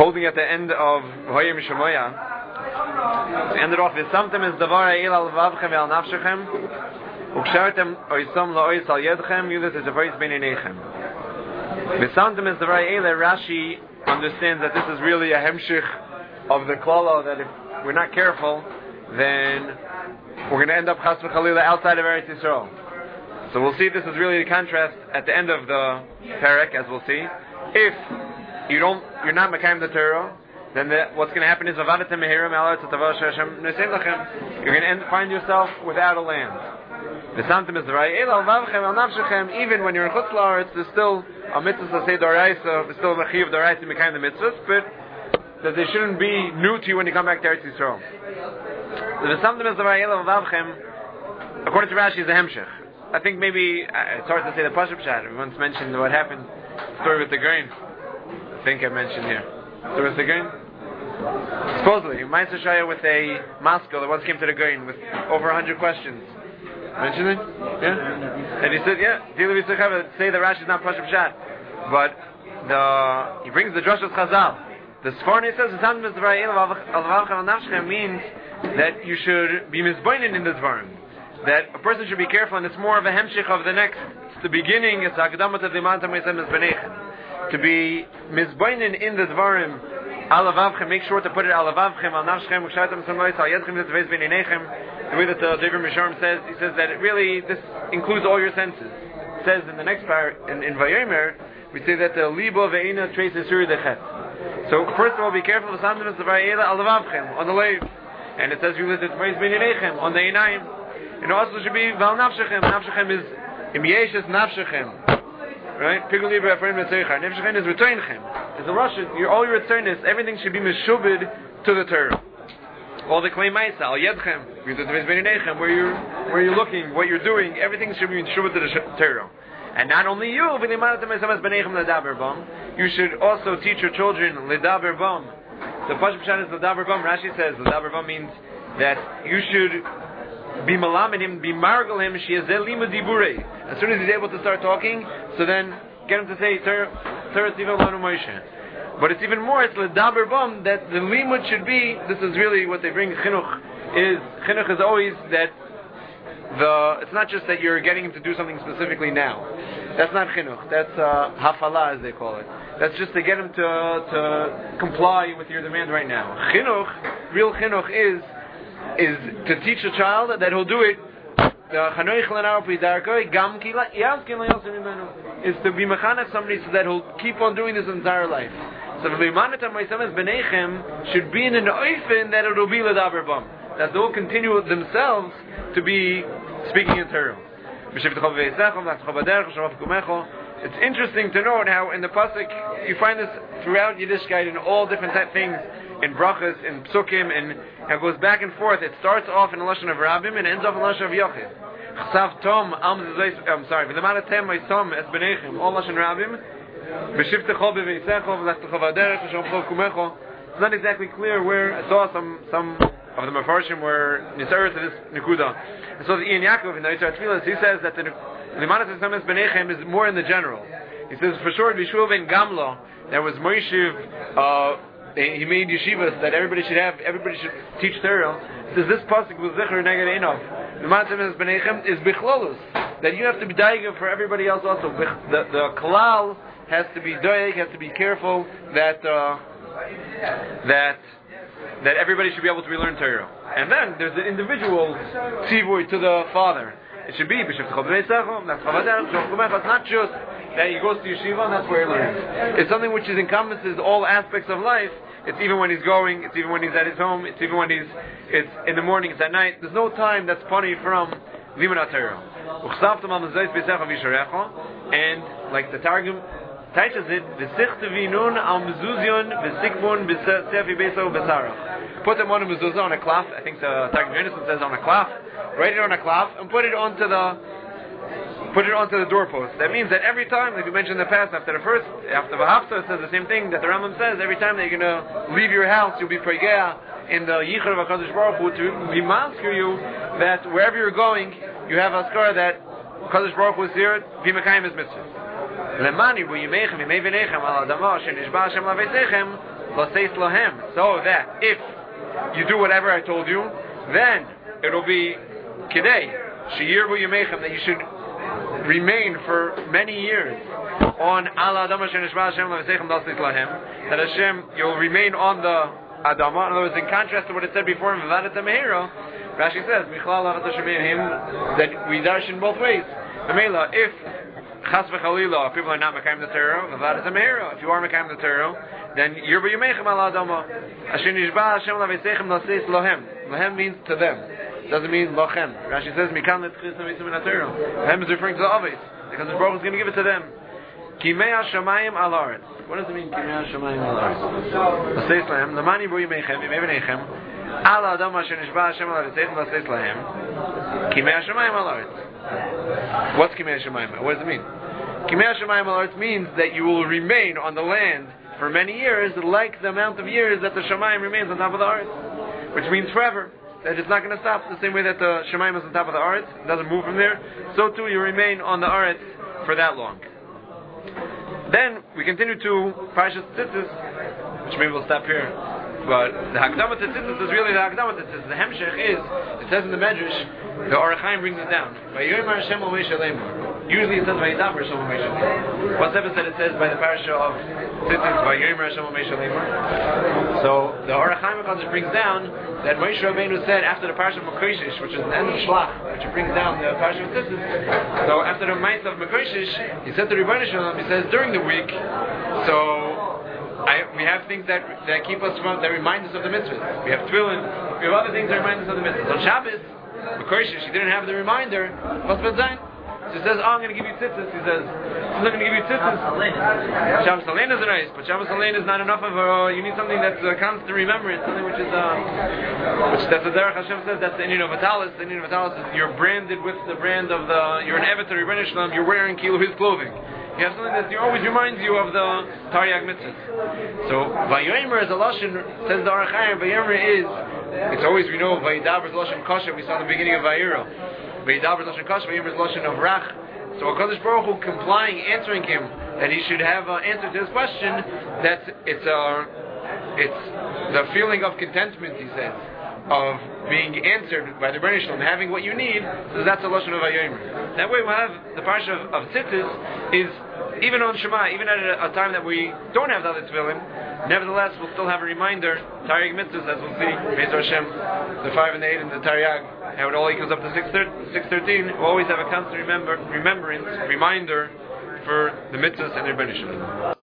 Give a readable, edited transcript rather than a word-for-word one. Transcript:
holding at the end of Hoyim Shemoya, ended off with something is Davar Eil al Vavchem al Nafshechem, Ukshartem Oisom Laois al Yedchem, Yudas is a voice Beineinechem. With something is Davar Eil, Rashi understands that this is really a hemshich of the klala, that if we're not careful, then we're going to end up chas v'chalila outside of Eretz Yisrael. So we'll see this is really the contrast at the end of the perek, as we'll see. If you're not mekayim the Torah, then what's going to happen is you're going to find yourself without a land. Even when you're in Chutz La'aretz, there's still a mitzvah say d'oraisa, there's still a mechiv d'oraisa mekayim the mitzvahs, but that they shouldn't be new to you when you come back to Eretz Yisrael. According to Rashi, is a hemshech. I think maybe it's hard to say the Pashup Pshat. We once mentioned what happened, the story with the grain. I think I mentioned here. Story with the grain. Supposedly, Ma'aser Shaya with a Moscow that once came to the grain with over 100 questions. Mentioned it? Yeah? And he said, yeah, say that Rashi is not Pashup Pshat. But he brings the Drush of Chazal. The Sforni says, means that you should be misboinen in the Dvarim. That a person should be careful, and it's more of a hemshich of the next. It's the beginning, it's Akdamat of the Manta Meisem Mizbenechem. To be misboinen in the Dvarim, Alavavchem, make sure to put it Alavavchem, Al Nafshchem, Ukshatem Samlois, Al Yedchem, Zitveis Beineinechem. The way that the Devar Misharim says, he says that it really, this includes all your senses. It says in the next part, in Vayomer, we say that the Libo Ve'ina traces Suri Dechet. So first of all, be careful of the Samdim Zavaila Alavavchem, on the leg. And it says, you listen to Zitveis Beineinechem, on the Einayim. And also should be Val Nafshechem. Nafshechem is Im Yeshes Nafshechem. Right? Pigul Libra Efraim Netzeichar. Nafshechem is Returnechem. As a Russian, all your returnness, everything should be meshubed to the Torah. All the claim Maisa, Al Yedchem, where you're looking, what you're doing, everything should be meshubed to the Torah. And not only you, you should also teach your children Ledaber Bam. The Pashup Pshat is Ledaber Bam. Rashi says Ledaber Bam means that you should be malamed him, be margal him, as soon as he's able to start talking, so then get him to say Torah Tzivah Lanu Moshe. But it's even more, it's Ledaber Bam, that the limud should be, this is really what they bring, chinuch is always that it's not just that you're getting him to do something specifically now. That's not chinuch, that's hafala as they call it. That's just to get him to comply with your demand right now. Chinuch, real chinuch is to teach a child that he'll do it. Is to be mechanech somebody so that he'll keep on doing this entire life. So should be in an oifen that it'll be ledaber bam, that they'll continue themselves to be speaking in Torah. It's interesting to note how in the pasuk you find this throughout Yiddishkeit in all different type things, in brachas, in psukim, and it goes back and forth. It starts off in the lashon of Rabbim and ends off in the lashon of Yochid. Chsav Tom, I'm sorry, v'lemanatem ma'isam es benechem, all lashon Rabbim. B'shivtecho b'veisecho v'lachtecho v'aderech v'shomcho kumecho. It's not exactly clear where. I saw some of the Mefarshim were nisar to this nekuda. And so the Ian Yaakov in the Yitzhak Tfilas, he says that the v'lemanatem es benechem is more in the general. He says for sure B'shuv ben Gamla there was Moshiv. He made yeshivas that everybody should teach Torah. He says this pasuk was zichur neged enough. The matzim is benechem is bichlolus, that you have to be daigim for everybody else also. The kalal has to be daig, has to be careful that everybody should be able to relearn Torah. And then there's the individual tzivui to the father. It should be b'shivtecho b'veisecho. It's not just that he goes to yeshiva and that's where he learns. It's something which encompasses all aspects of life. It's even when he's going, it's even when he's at his home, it's even when it's in the morning, it's at night. There's no time that's funny from Limud HaTorah. And like the Targum teaches it, put them on a mezuzah, on a cloth. I think the Targum Yonason says on a cloth. Write it on a cloth and put it onto the doorpost. That means that every time, like we mentioned in the past, after Vahafta, it says the same thing that the Rambam says. Every time that you're going to leave your house, you'll be pregea in the Yichur of HaKadosh Baruch Hu to remasker you that wherever you're going, you have a skar that HaKadosh Baruch Hu is here, V'mekayim is mitzvah. Lemani bu yimechem yimei v'nechem al adama shenishba Hashem laveisechem Laseis Lahem, so that if you do whatever I told you, then it'll be Kidei, Sheyirbu Yemechem, that you should remain for many years on Ala Adama Shenishba Hashem Lavesechem Laseis Lahem, that Hashem, you'll remain on the Adama. In other words, in contrast to what it said before in Vavadat HaMehira, Rashi says, that we darshan both ways. If Chas v'chalila, people are not Mekayim the Torah, Vavadat HaMehira, if you are Mekayim the Torah, then Yirbu Yemechem Ala Adama. Asher Nishba Hashem Lavesechem Laseis Lahem. Lahem means to them. Doesn't mean Lachem. Rashi says, Mikan Letzchis Navisim in Torah. Lahem is referring to the Aves, because the Baruch is going to give it to them. Kimei HaShamayim Al Haaretz. What does it mean, Kimei HaShamayim Al Haaretz? Laseis Lahem. Lamani Yirbu Yemechem, Yemechem. Ala Adama Asher Nishba Hashem Lavesechem Laseis Lahem. Kimei HaShamayim Al Haaretz. What's Kimei HaShamayim? What does it mean? Kimei HaShamayim Al Haaretz means that you will remain on the land for many years, like the amount of years that the Shamayim remains on top of the Aretz, which means forever. That it's not going to stop. The same way that the Shamayim is on top of the Aretz, it doesn't move from there, so too you remain on the Aretz for that long. Then we continue to Parashat Tzitzis, which maybe we'll stop here. But the Hakdama to Tzitzis is really the Hakdama to Tzitzis. The Hemshech is, it says in the Medrash, the Orach Chaim brings it down. Vayomer Hashem Moshe Lemor. Usually it says Vayidaber Hashem Moshe Lemor. What's episode it says by the parasha of Tzitzis, Vayomer Hashem Moshe Lemor. So the Orach Chaim brings down that Moshe Rabbeinu said after the parasha of Mekoshish, which is the end of Shlach, which brings down the parasha of Tzitzis. So after the mice of Mekoshish, he said to Rebbeinu Shalom, he says during the week, we have things that keep us from, that remind us of the mitzvahs. We have tefillin, we have other things that remind us of the mitzvahs. On Shabbos, Mekoshish, he didn't have the reminder. What's been done? So he says, I'm going to give you tzitzis. He says, I'm not going to give you tzitzis. Shabbos Alein is nice, but Shabbos Alein is not enough of a, you need something that's a constant remembrance, something which is, that's the Derech Hashem says, that's the Inyan of Vitalis. The Inyan of Vitalis is you're branded with the brand of you're an Evet to Rebbeinu Shalom, you're wearing his clothing. You have something that always reminds you of the Taryag mitzvahs. So, Vayomer is a Lashon, says the Orach Chaim, Vayomer is, it's always, we know, Vayidaber is Lashon Kasha, we saw in the beginning of Vayira. Vayidaber is Lashon Kasha, Vayomer is Lashon of Rach. So, HaKadosh Baruch Hu complying, answering him, that he should have an answer to his question, that it's the feeling of contentment, he says, of being answered by the Rebbeinu Shalom, having what you need, so that's a Lashon of Vayomer. That way we'll have the parsha of Tzitzis is, even on Shema, even at a time that we don't have the other tefillin, nevertheless we'll still have a reminder, Taryag mitzvahs, as we'll see, Be'ez Hashem, the 5 and the 8 and the Taryag, how it all equals up to 613, we'll always have a constant reminder for the mitzvahs and the Rebbeinu Shalom.